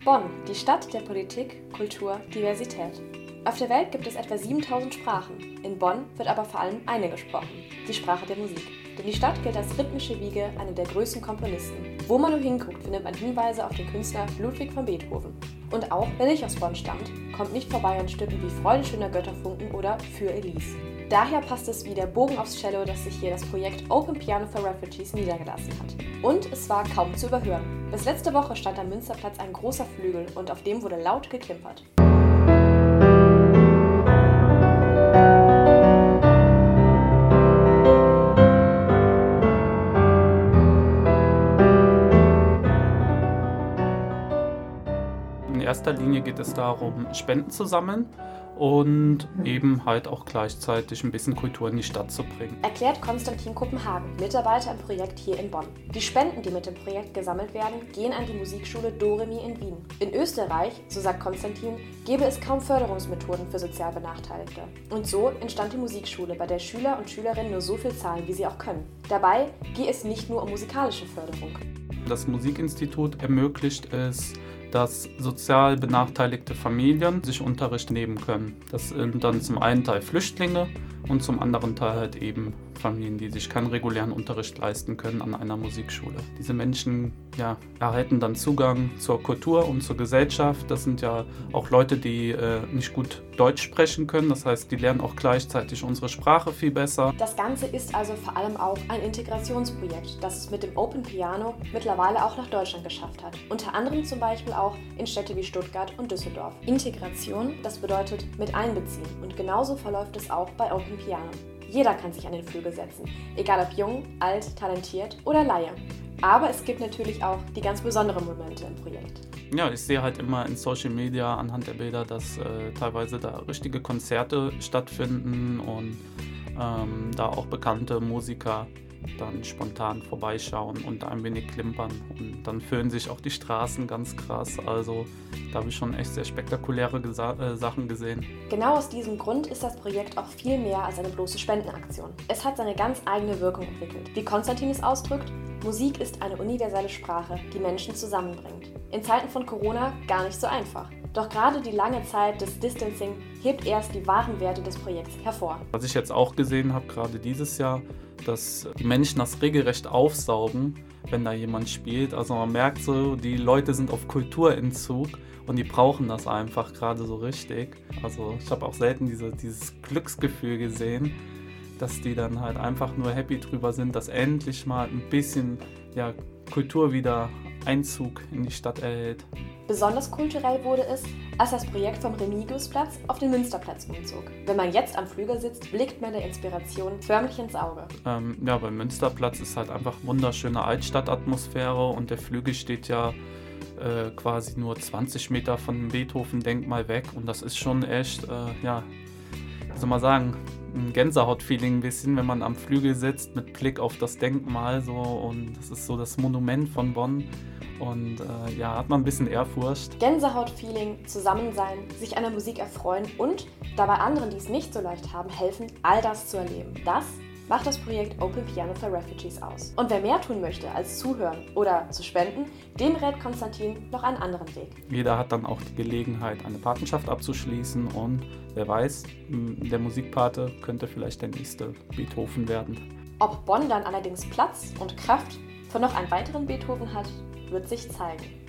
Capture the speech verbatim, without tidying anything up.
Bonn, die Stadt der Politik, Kultur, Diversität. Auf der Welt gibt es etwa siebentausend Sprachen. In Bonn wird aber vor allem eine gesprochen, die Sprache der Musik. Denn die Stadt gilt als rhythmische Wiege einer der größten Komponisten. Wo man nur hinguckt, findet man Hinweise auf den Künstler Ludwig van Beethoven. Und auch wer nicht aus Bonn stammt, kommt nicht vorbei an Stücken wie Freude schöner Götterfunken oder Für Elise. Daher passt es wie der Bogen aufs Cello, dass sich hier das Projekt Open Piano for Refugees niedergelassen hat. Und es war kaum zu überhören. Bis letzte Woche stand am Münsterplatz ein großer Flügel und auf dem wurde laut geklimpert. In erster Linie geht es darum, Spenden zu sammeln und eben halt auch gleichzeitig ein bisschen Kultur in die Stadt zu bringen. Erklärt Konstantin Kopenhagen, Mitarbeiter im Projekt hier in Bonn. Die Spenden, die mit dem Projekt gesammelt werden, gehen an die Musikschule Doremi in Wien. In Österreich, so sagt Konstantin, gäbe es kaum Förderungsmethoden für sozial Benachteiligte. Und so entstand die Musikschule, bei der Schüler und Schülerinnen nur so viel zahlen, wie sie auch können. Dabei gehe es nicht nur um musikalische Förderung. Das Musikinstitut ermöglicht es, dass sozial benachteiligte Familien sich Unterricht nehmen können. Das sind dann zum einen Teil Flüchtlinge und zum anderen Teil halt eben Familien, die sich keinen regulären Unterricht leisten können an einer Musikschule. Diese Menschen ja, erhalten dann Zugang zur Kultur und zur Gesellschaft. Das sind ja auch Leute, die äh, nicht gut Deutsch sprechen können. Das heißt, die lernen auch gleichzeitig unsere Sprache viel besser. Das Ganze ist also vor allem auch ein Integrationsprojekt, das es mit dem Open Piano mittlerweile auch nach Deutschland geschafft hat. Unter anderem zum Beispiel auch in Städte wie Stuttgart und Düsseldorf. Integration, das bedeutet mit einbeziehen. Und genauso verläuft es auch bei Open Piano. Jeder kann sich an den Flügel setzen, egal ob jung, alt, talentiert oder Laie. Aber es gibt natürlich auch die ganz besonderen Momente im Projekt. Ja, ich sehe halt immer in Social Media anhand der Bilder, dass äh, teilweise da richtige Konzerte stattfinden und ähm, da auch bekannte Musiker dann spontan vorbeischauen und ein wenig klimpern. Und dann füllen sich auch die Straßen ganz krass. Also da habe ich schon echt sehr spektakuläre Gesa- äh, Sachen gesehen. Genau aus diesem Grund ist das Projekt auch viel mehr als eine bloße Spendenaktion. Es hat seine ganz eigene Wirkung entwickelt. Wie Konstantin es ausdrückt, Musik ist eine universelle Sprache, die Menschen zusammenbringt. In Zeiten von Corona gar nicht so einfach. Doch gerade die lange Zeit des Distancing hebt erst die wahren Werte des Projekts hervor. Was ich jetzt auch gesehen habe, gerade dieses Jahr, dass die Menschen das regelrecht aufsaugen, wenn da jemand spielt. Also man merkt so, die Leute sind auf Kulturentzug und die brauchen das einfach gerade so richtig. Also ich habe auch selten diese, dieses Glücksgefühl gesehen, dass die dann halt einfach nur happy drüber sind, dass endlich mal ein bisschen ja, Kultur wieder Einzug in die Stadt erhält. Besonders kulturell wurde es, als das Projekt vom Remigiusplatz auf den Münsterplatz umzog. Wenn man jetzt am Flügel sitzt, blickt man der Inspiration förmlich ins Auge. Ähm, ja, beim Münsterplatz ist halt einfach wunderschöne Altstadtatmosphäre und der Flügel steht ja äh, quasi nur zwanzig Meter von dem Beethoven-Denkmal weg und das ist schon echt, äh, ja, wie soll man sagen, ein Gänsehaut-Feeling ein bisschen, wenn man am Flügel sitzt mit Blick auf das Denkmal so und das ist so das Monument von Bonn. Und äh, ja, hat man ein bisschen Ehrfurcht. Gänsehaut-Feeling, Zusammensein, sich an der Musik erfreuen und dabei anderen, die es nicht so leicht haben, helfen, all das zu erleben. Das macht das Projekt Open Piano for Refugees aus. Und wer mehr tun möchte als zuhören oder zu spenden, dem rät Konstantin noch einen anderen Weg. Jeder hat dann auch die Gelegenheit, eine Patenschaft abzuschließen und wer weiß, der Musikpate könnte vielleicht der nächste Beethoven werden. Ob Bonn dann allerdings Platz und Kraft für noch einen weiteren Beethoven hat, wird sich zeigen.